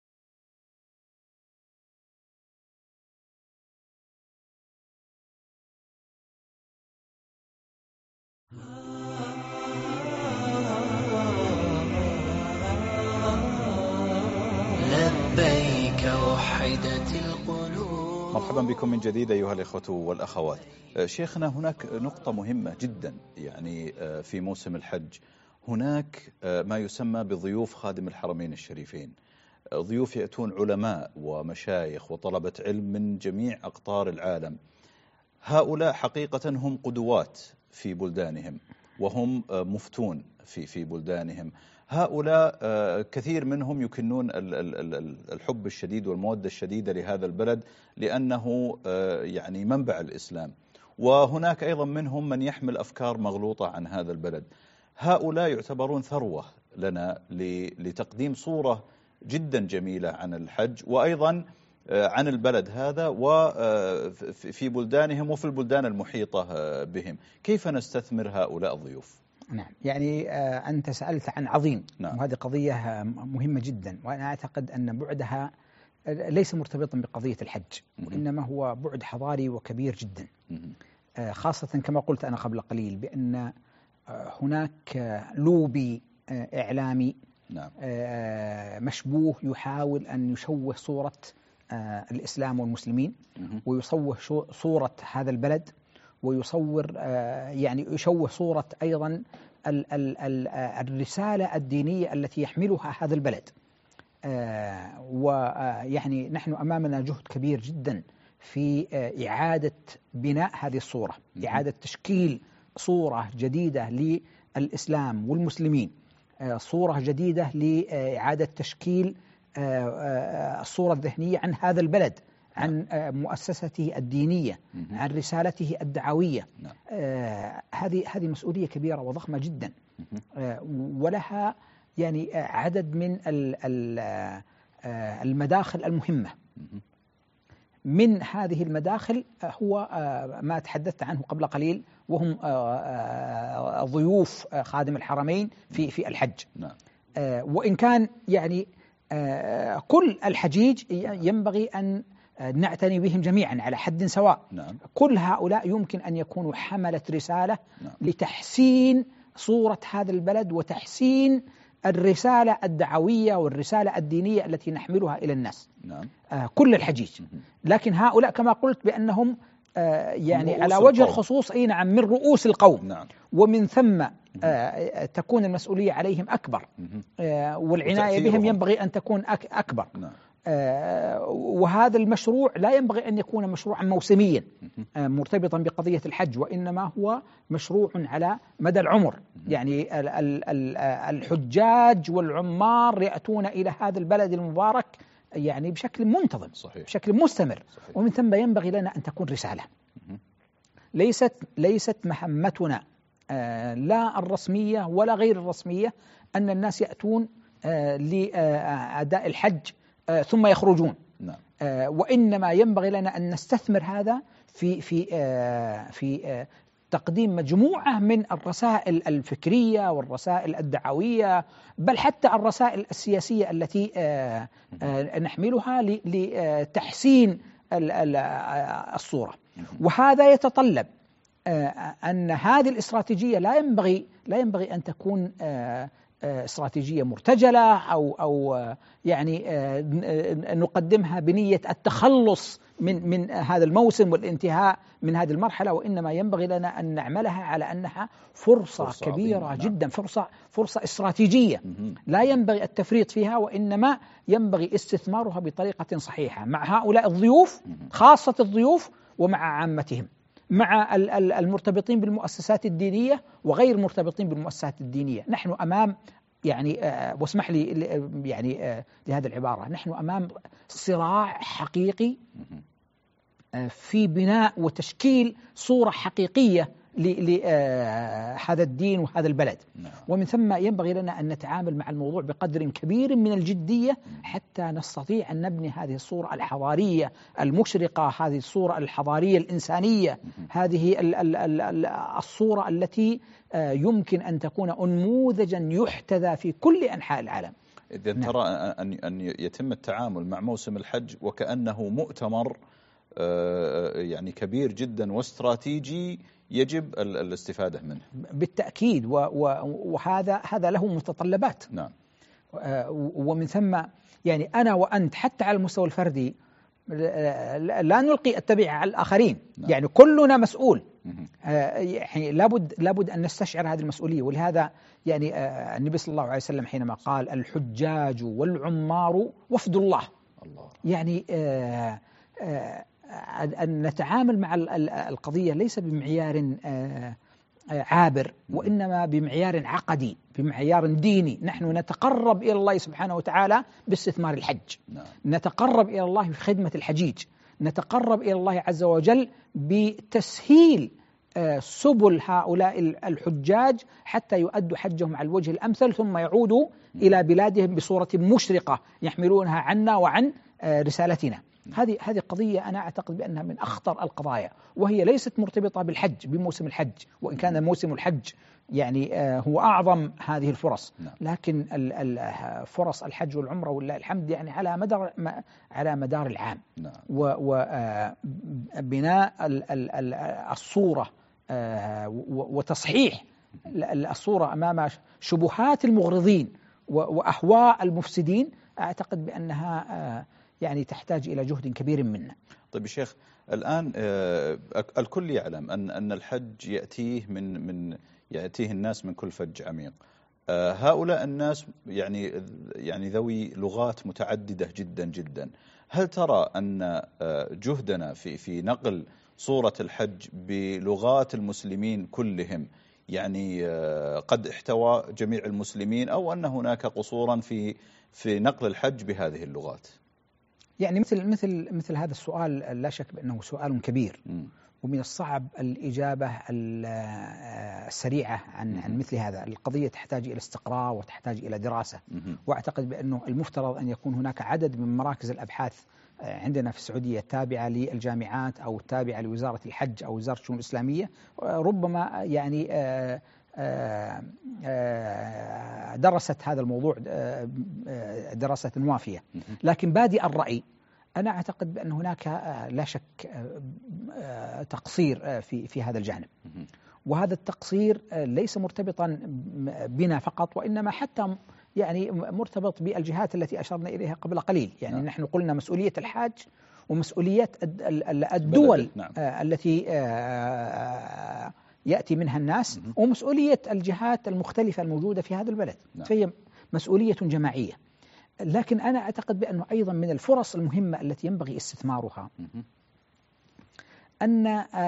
لبيك وحدت القلوب. مرحبا بكم من جديد أيها الإخوة والأخوات. شيخنا، هناك نقطة مهمة جدا يعني في موسم الحج، هناك ما يسمى بضيوف خادم الحرمين الشريفين، ضيوف يأتون علماء ومشايخ وطلبة علم من جميع أقطار العالم. هؤلاء حقيقة هم قدوات في بلدانهم وهم مفتون في في بلدانهم. هؤلاء كثير منهم يكنون الحب الشديد والمودة الشديدة لهذا البلد لأنه يعني منبع الإسلام، وهناك أيضا منهم من يحمل أفكار مغلوطة عن هذا البلد. هؤلاء يعتبرون ثروة لنا لتقديم صورة جدا جميلة عن الحج وأيضا عن البلد هذا وفي بلدانهم وفي البلدان المحيطة بهم. كيف نستثمر هؤلاء الضيوف؟ نعم، يعني أنت سألت عن عظيم. نعم. وهذه قضية مهمة جدا، وأنا أعتقد أن بعدها ليس مرتبطا بقضية الحج، وإنما هو بعد حضاري وكبير جدا، خاصة كما قلت أنا قبل قليل بأن هناك لوبي إعلامي نعم. مشبوه يحاول أن يشوه صورة الإسلام والمسلمين، ويصوه صورة هذا البلد، ويصور يعني يشوه صورة أيضا الرسالة الدينية التي يحملها هذا البلد. ويعني نحن أمامنا جهد كبير جدا في إعادة بناء هذه الصورة، إعادة تشكيل صورة جديدة للإسلام والمسلمين، صورة جديدة لإعادة تشكيل الصورة الذهنية عن هذا البلد، عن مؤسسته الدينية، عن رسالته الدعوية. هذه هذه مسؤولية كبيرة وضخمة جدا، ولها يعني عدد من المداخل المهمة. من هذه المداخل هو ما تحدثت عنه قبل قليل، وهم ضيوف خادم الحرمين في في الحج. وإن كان يعني كل الحجيج ينبغي أن نعتني بهم جميعا على حد سواء. نعم. كل هؤلاء يمكن أن يكونوا حملة رسالة. نعم. لتحسين صورة هذا البلد وتحسين الرسالة الدعوية والرسالة الدينية التي نحملها إلى الناس. نعم. آه كل الحجيج. لكن هؤلاء كما قلت بأنهم آه يعني على وجه القوم. الخصوص أي نعم من رؤوس القوم. نعم. ومن ثم آه تكون المسؤولية عليهم أكبر، آه والعناية بهم ينبغي أن تكون أك أكبر. نعم. آه وهذا المشروع لا ينبغي أن يكون مشروعا موسميا آه مرتبطا بقضية الحج، وإنما هو مشروع على مدى العمر. يعني ال ال ال الحجاج والعمار يأتون إلى هذا البلد المبارك يعني بشكل منتظم. صحيح. بشكل مستمر. صحيح. ومن ثم ينبغي لنا أن تكون رسالة. ليست ليست مهمتنا آه لا الرسمية ولا غير الرسمية أن الناس يأتون آه لأداء الحج آه ثم يخرجون. نعم. آه وإنما ينبغي لنا أن نستثمر هذا في في آه في آه تقديم مجموعة من الرسائل الفكرية والرسائل الدعوية، بل حتى الرسائل السياسية التي آه آه نحملها لتحسين الصورة. وهذا يتطلب آه أن هذه الاستراتيجية لا ينبغي لا ينبغي أن تكون آه استراتيجية مرتجلة أو أو يعني نقدمها بنية التخلص من من هذا الموسم والانتهاء من هذه المرحلة، وإنما ينبغي لنا أن نعملها على أنها فرصة, فرصة كبيرة عظيمة. جدا، فرصة فرصة استراتيجية لا ينبغي التفريط فيها، وإنما ينبغي استثمارها بطريقة صحيحة مع هؤلاء الضيوف، خاصة الضيوف ومع عامتهم، مع المرتبطين بالمؤسسات الدينية وغير المرتبطين بالمؤسسات الدينية. نحن أمام يعني آه واسمح لي يعني آه لهذه العبارة، نحن أمام صراع حقيقي آه في بناء وتشكيل صورة حقيقية لهذا الدين وهذا البلد. ومن ثم ينبغي لنا أن نتعامل مع الموضوع بقدر كبير من الجدية حتى نستطيع أن نبني هذه الصورة الحضارية المشرقة، هذه الصورة الحضارية الإنسانية، هذه الصورة التي يمكن أن تكون أنموذجا يحتذى في كل أنحاء العالم. إذا ترى أن أن يتم التعامل مع موسم الحج وكأنه مؤتمر يعني كبير جدا واستراتيجي يجب الاستفادة منه. بالتأكيد، وهذا هذا له متطلبات. نعم. ومن ثم يعني أنا وأنت حتى على المستوى الفردي لا نلقي التبعية على الآخرين. نعم. يعني كلنا مسؤول. يعني لابد لابد أن نستشعر هذه المسؤولية. ولهذا يعني النبي صلى الله عليه وسلم حينما قال الحجاج والعمار وفد الله. الله. يعني آآ آآ أن نتعامل مع القضية ليس بمعيار عابر، وإنما بمعيار عقدي، بمعيار ديني. نحن نتقرب إلى الله سبحانه وتعالى باستثمار الحج. نعم. نتقرب إلى الله في خدمة الحجيج، نتقرب إلى الله عز وجل بتسهيل سبل هؤلاء الحجاج حتى يؤدوا حجهم على الوجه الأمثل، ثم يعودوا إلى بلادهم بصورة مشرقة يحملونها عنا وعن رسالتنا. هذه هذه قضية أنا أعتقد بأنها من أخطر القضايا، وهي ليست مرتبطة بالحج بموسم الحج، وإن كان موسم الحج يعني هو أعظم هذه الفرص. لكن فرص الحج والعمرة ولله الحمد يعني على مدار على مدار العام. وبناء الصورة وتصحيح الصورة أمام شبهات المغرضين وأهواء المفسدين، أعتقد بأنها يعني تحتاج إلى جهد كبير منا. طيب شيخ، الآن الكل يعلم أن أن الحج يأتيه من من يأتيه الناس من كل فج عميق. هؤلاء الناس يعني يعني ذوي لغات متعددة جدا جدا. هل ترى أن جهدنا في في نقل صورة الحج بلغات المسلمين كلهم يعني قد احتوى جميع المسلمين، أو أن هناك قصورا في في نقل الحج بهذه اللغات؟ يعني مثل مثل مثل هذا السؤال لا شك بأنه سؤال كبير، م. ومن الصعب الإجابة السريعة عن عن مثل هذا. القضية تحتاج إلى استقراء وتحتاج إلى دراسة. م. وأعتقد بأنه المفترض أن يكون هناك عدد من مراكز الأبحاث عندنا في السعودية التابعة للجامعات أو التابعة لوزارة الحج أو وزارة الشؤون الإسلامية، ربما يعني درست هذا الموضوع دراسة وافية. لكن بادئ الرأي أنا أعتقد بأن هناك لا شك تقصير في في هذا الجانب، وهذا التقصير ليس مرتبطا بنا فقط، وإنما حتى يعني مرتبط بالجهات التي أشرنا إليها قبل قليل. يعني نعم. نحن قلنا مسؤولية الحاج ومسؤولية الدول نعم. آه التي آه يأتي منها الناس م- ومسؤولية الجهات المختلفة الموجودة في هذا البلد نعم. فهي مسؤولية جماعية. لكن أنا أعتقد بأنه أيضا من الفرص المهمة التي ينبغي استثمارها م- أن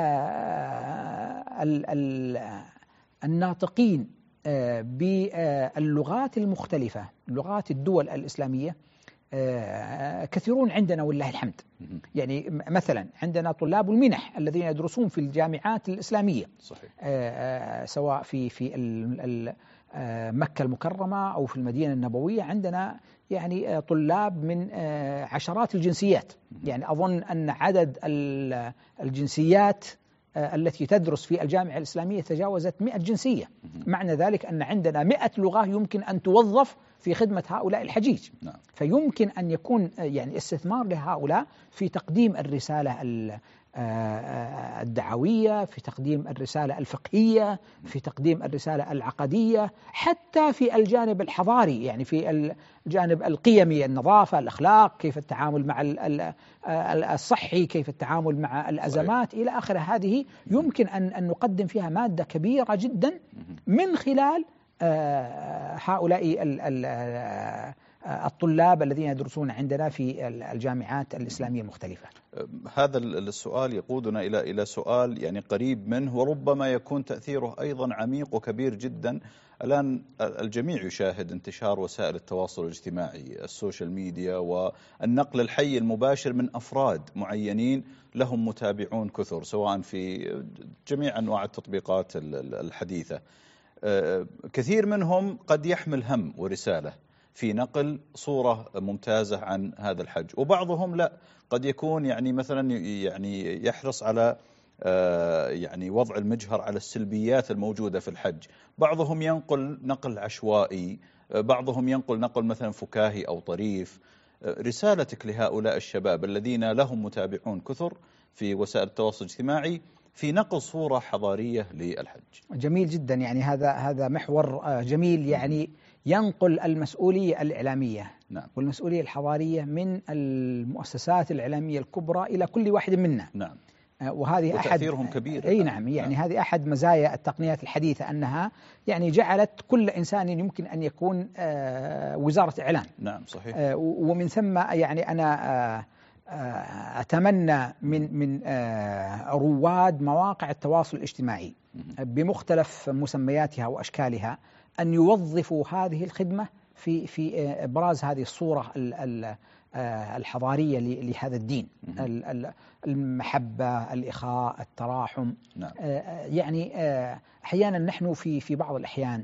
آه الناطقين آه باللغات المختلفة، لغات الدول الإسلامية، كثيرون عندنا والله الحمد. يعني مثلا عندنا طلاب المنح الذين يدرسون في الجامعات الإسلامية صحيح. سواء في في مكة المكرمة أو في المدينة النبوية، عندنا يعني طلاب من عشرات الجنسيات. يعني أظن أن عدد الجنسيات التي تدرس في الجامعة الإسلامية تجاوزت مئة جنسية. معنى ذلك أن عندنا مئة لغة يمكن أن توظف في خدمة هؤلاء الحجيج. نعم. فيمكن أن يكون يعني استثمار لهؤلاء في تقديم الرسالة الدعوية، في تقديم الرسالة الفقهية، في تقديم الرسالة العقدية، حتى في الجانب الحضاري، يعني في الجانب القيمي، النظافة، الأخلاق، كيف التعامل مع الصحي، كيف التعامل مع الأزمات إلى آخر. هذه يمكن أن أن نقدم فيها مادة كبيرة جدا من خلال هؤلاء الطلاب الذين يدرسون عندنا في الجامعات الإسلامية المختلفة. هذا السؤال يقودنا إلى إلى سؤال يعني قريب منه، وربما يكون تأثيره أيضا عميق وكبير جدا. الآن الجميع يشاهد انتشار وسائل التواصل الاجتماعي، السوشيال ميديا، والنقل الحي المباشر من أفراد معينين لهم متابعون كثر، سواء في جميع أنواع التطبيقات الحديثة. كثير منهم قد يحمل هم ورسالة في نقل صورة ممتازة عن هذا الحج، وبعضهم لا، قد يكون يعني مثلا يعني يحرص على يعني وضع المجهر على السلبيات الموجودة في الحج. بعضهم ينقل نقل عشوائي، بعضهم ينقل نقل مثلا فكاهي أو طريف. رسالتك لهؤلاء الشباب الذين لهم متابعون كثر في وسائل التواصل الاجتماعي في نقل صورة حضارية للحج؟ جميل جدا. يعني هذا هذا محور جميل، يعني ينقل المسؤولية الإعلامية نعم. والمسؤولية الحضارية من المؤسسات الإعلامية الكبرى إلى كل واحد منا نعم. وهذه أحد وتأثيرهم كبير. أي نعم. يعني نعم. هذه أحد مزايا التقنيات الحديثة، أنها يعني جعلت كل إنسان يمكن أن يكون وزارة إعلام. نعم صحيح. ومن ثم يعني أنا أتمنى من من رواد مواقع التواصل الاجتماعي بمختلف مسمياتها وأشكالها أن يوظفوا هذه الخدمة في في إبراز هذه الصورة الحضارية لهذا الدين، المحبة، الإخاء، التراحم. نعم. يعني أحيانا نحن في في بعض الأحيان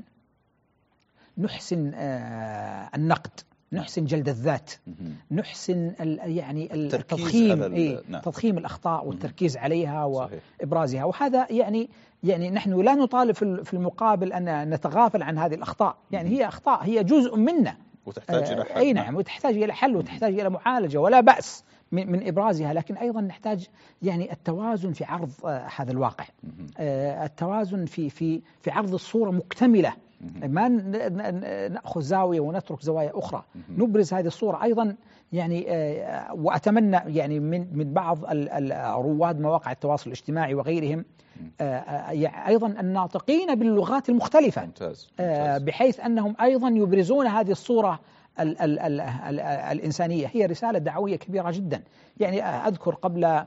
نحسن النقد، نحسن جلد الذات، نحسن يعني التضخيم إيه نعم. تضخيم الأخطاء والتركيز عليها وإبرازها. وهذا يعني يعني نحن لا نطالب في المقابل أن نتغافل عن هذه الأخطاء. يعني هي أخطاء، هي جزء منا وتحتاج إلى حل. أي نعم، وتحتاج إلى حل وتحتاج إلى معالجة، ولا بأس من من إبرازها. لكن أيضا نحتاج يعني التوازن في عرض هذا الواقع، التوازن في في في عرض الصورة مكتملة، ما نأخذ زاوية ونترك زوايا أخرى، نبرز هذه الصورة أيضا. يعني وأتمنى يعني من من بعض رواد مواقع التواصل الاجتماعي وغيرهم أيضا الناطقين باللغات المختلفة، ممتاز. ممتاز. بحيث أنهم أيضا يبرزون هذه الصورة ال ال ال ال الإنسانية. هي رسالة دعوية كبيرة جدا. يعني أذكر قبل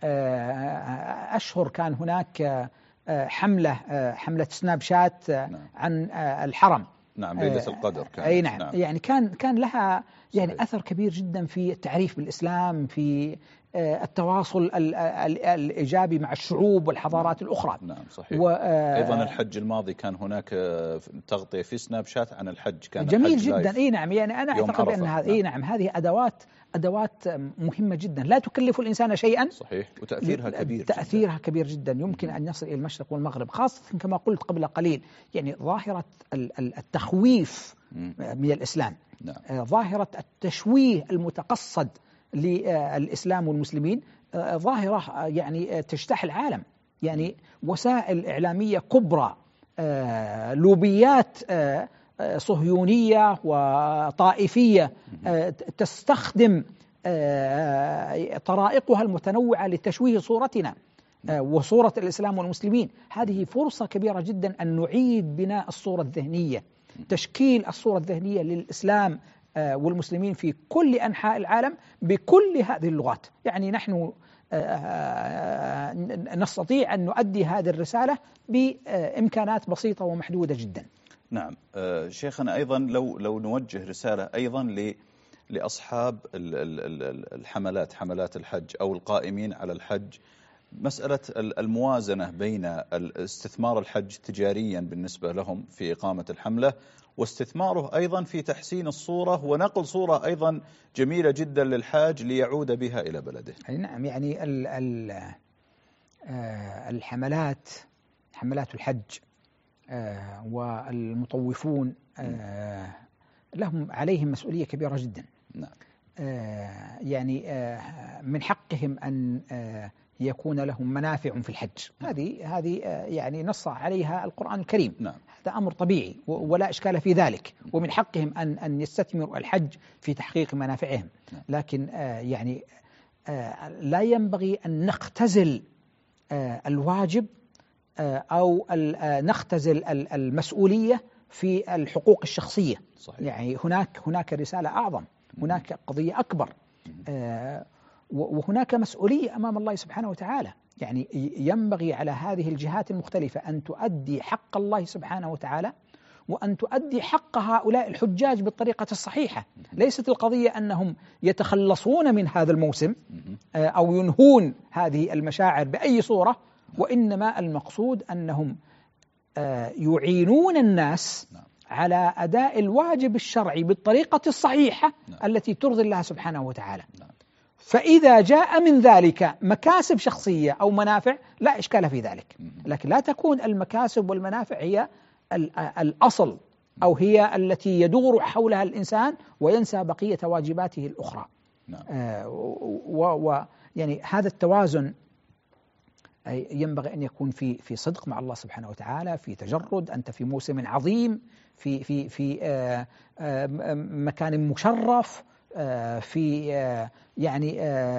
أشهر كان هناك حملة حملة سناب شات عن الحرم. نعم، ليلة القدر كانت. أي نعم. نعم. يعني كان كان لها يعني صحيح. أثر كبير جدا في التعريف بالإسلام، في التواصل الإيجابي مع الشعوب والحضارات نعم. الأخرى. نعم صحيح. أيضا الحج الماضي كان هناك تغطية في سناب شات عن الحج، كان جميل جدا. أي نعم. يعني أنا أعتقد أن هذه نعم. نعم هذه أدوات أدوات مهمة جدا لا تكلف الإنسان شيئا. صحيح. وتأثيرها كبير تأثيرها جدا. كبير جدا، يمكن أن يصل إلى المشرق والمغرب، خاصة كما قلت قبل قليل يعني ظاهرة التخويف من الإسلام. نعم. ظاهرة التشويه المتقصد للإسلام والمسلمين، ظاهرة يعني تجتاح العالم. يعني وسائل إعلامية كبرى، لوبيات صهيونية وطائفية تستخدم طرائقها المتنوعة لتشويه صورتنا وصورة الإسلام والمسلمين. هذه فرصة كبيرة جدا أن نعيد بناء الصورة الذهنية، تشكيل الصورة الذهنية للإسلام والمسلمين في كل أنحاء العالم بكل هذه اللغات. يعني نحن نستطيع أن نؤدي هذه الرسالة بإمكانات بسيطة ومحدودة جدا. نعم شيخنا، أيضا لو لو نوجه رسالة أيضا ل لأصحاب الحملات، حملات الحج أو القائمين على الحج، مسألة الموازنة بين استثمار الحج تجاريا بالنسبة لهم في إقامة الحملة، واستثماره أيضا في تحسين الصورة ونقل صورة أيضا جميلة جدا للحاج ليعود بها إلى بلده. نعم، يعني ال ال الحملات، حملات الحج والمطوفون لهم عليهم مسؤولية كبيرة جدا. نعم. يعني من حقهم أن يكون لهم منافع في الحج. هذه هذه يعني نص عليها القرآن الكريم. نعم. هذا أمر طبيعي ولا إشكال في ذلك، ومن حقهم أن أن يستثمروا الحج في تحقيق منافعهم. لكن يعني لا ينبغي أن نختزل الواجب أو نختزل المسؤولية في الحقوق الشخصية. صحيح. يعني هناك هناك رسالة أعظم، هناك قضية أكبر، وهناك مسؤولية أمام الله سبحانه وتعالى. يعني ينبغي على هذه الجهات المختلفة أن تؤدي حق الله سبحانه وتعالى، وأن تؤدي حق هؤلاء الحجاج بالطريقة الصحيحة. ليست القضية أنهم يتخلصون من هذا الموسم أو ينهون هذه المشاعر بأي صورة، وإنما المقصود أنهم يعينون الناس على أداء الواجب الشرعي بالطريقة الصحيحة التي ترضي الله سبحانه وتعالى. فإذا جاء من ذلك مكاسب شخصية أو منافع لا إشكال في ذلك، لكن لا تكون المكاسب والمنافع هي الأصل أو هي التي يدور حولها الإنسان وينسى بقية واجباته الأخرى. ويعني هذا التوازن ينبغي أن يكون في في صدق مع الله سبحانه وتعالى، في تجرد. أنت في موسم عظيم، في في في مكان مشرف، في يعني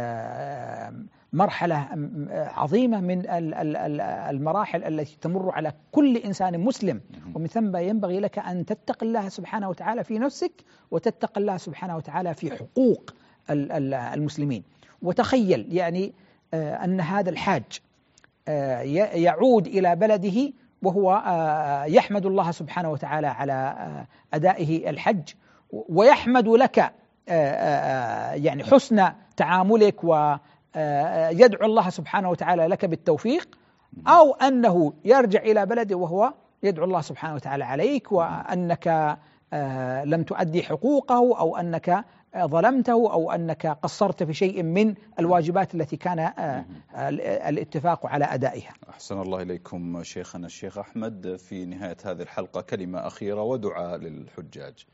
مرحلة عظيمة من المراحل التي تمر على كل إنسان مسلم، ومن ثم ينبغي لك أن تتقي الله سبحانه وتعالى في نفسك، وتتقي الله سبحانه وتعالى في حقوق المسلمين. وتخيل يعني أن هذا الحاج يعود إلى بلده وهو يحمد الله سبحانه وتعالى على أدائه الحج، ويحمد لك يعني حسن تعاملك، ويدعو الله سبحانه وتعالى لك بالتوفيق، أو أنه يرجع إلى بلده وهو يدعو الله سبحانه وتعالى عليك وأنك لم تؤدي حقوقه، أو أنك ظلمته، أو أنك قصرت في شيء من الواجبات التي كان الاتفاق على أدائها. أحسن الله إليكم شيخنا الشيخ أحمد. في نهاية هذه الحلقة كلمة أخيرة ودعاء للحجاج.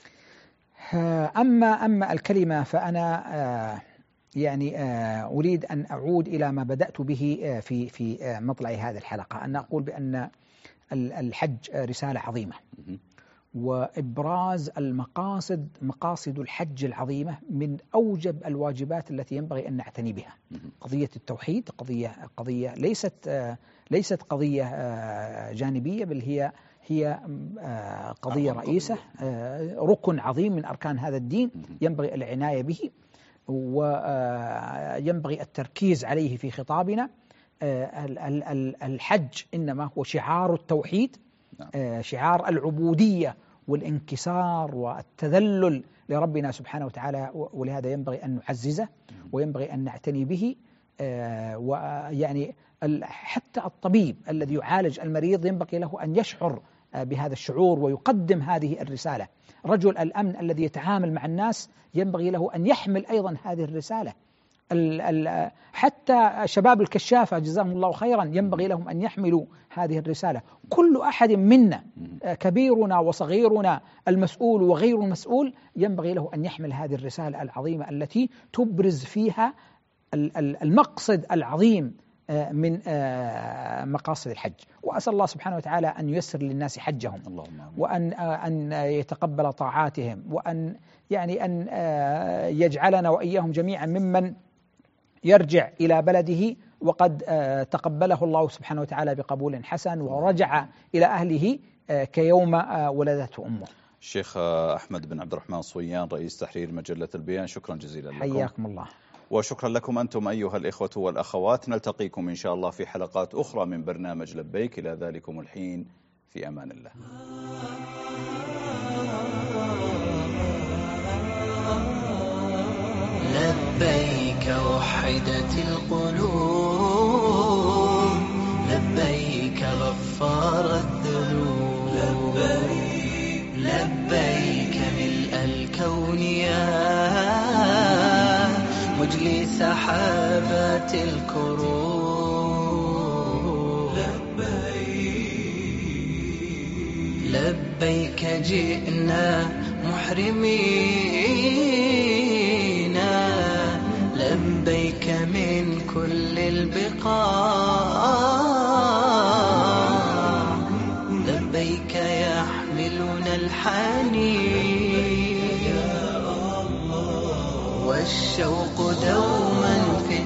أما أما الكلمة فأنا يعني أريد أن أعود إلى ما بدأت به في في مطلع هذه الحلقة، أن أقول بأن الحج رسالة عظيمة، وإبراز المقاصد، مقاصد الحج العظيمة من أوجب الواجبات التي ينبغي أن نعتني بها. قضية التوحيد قضية قضية ليست ليست قضية جانبية، بل هي هي قضية رئيسة، ركن عظيم من أركان هذا الدين ينبغي العناية به، وينبغي التركيز عليه في خطابنا. الحج إنما هو شعار التوحيد، شعار العبودية والانكسار والتذلل لربنا سبحانه وتعالى، ولهذا ينبغي أن نعززه وينبغي أن نعتني به. ويعني حتى الطبيب الذي يعالج المريض ينبغي له أن يشعر بهذا الشعور ويقدم هذه الرسالة. رجل الأمن الذي يتعامل مع الناس ينبغي له أن يحمل أيضا هذه الرسالة. حتى شباب الكشافة جزاهم الله خيرا ينبغي لهم أن يحملوا هذه الرسالة. كل أحد منا، كبيرنا وصغيرنا، المسؤول وغير المسؤول، ينبغي له أن يحمل هذه الرسالة العظيمة التي تبرز فيها المقصد العظيم من مقاصد الحج. وأسأل الله سبحانه وتعالى أن ييسر للناس حجهم، اللهم وأن أن يتقبل طاعاتهم، وأن يعني أن يجعلنا وإياهم جميعا ممن يرجع إلى بلده وقد تقبله الله سبحانه وتعالى بقبول حسن ورجع إلى أهله كيوم ولدته أمه. الشيخ أحمد بن عبد الرحمن صويان رئيس تحرير مجلة البيان، شكرا جزيلا لكم. حياكم الله. وشكرا لكم أنتم أيها الإخوة والأخوات. نلتقيكم إن شاء الله في حلقات أخرى من برنامج لبيك. إلى ذلكم الحين في أمان الله. لبيك وحدت القلوب، لبيك غفار الذنوب، لبيك لبيك ملء الكون يا مجلي سحابات الكروب، لبيك لبيك جئنا محرمين، لبيك من كل البقاع، لبيك يحملنا الحنين والشوق دوما في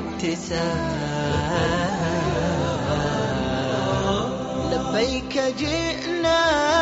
اتساع، لبيك جئنا